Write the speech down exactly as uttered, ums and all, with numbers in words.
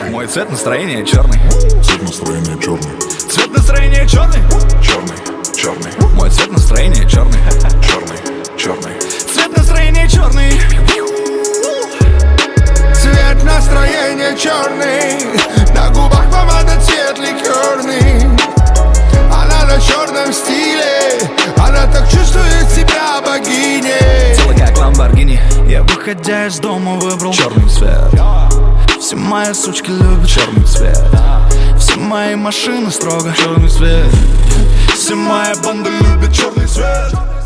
Мой цвет настроения черный. Цвет настроения черный. Цвет настроения черный. Черный, черный. Мой цвет настроения черный. Черный, черный. Цвет настроения черный. Цвет настроения черный. На губах помада, цвет ликерный. Она на черном стиле. Она так чувствует себя богиней. Тело как ламборгини. Я, выходя из дома, выбрал черный цвет. Все мои сучки любят черный цвет. Все мои машины строго черный цвет. Все моя банда любит черный цвет.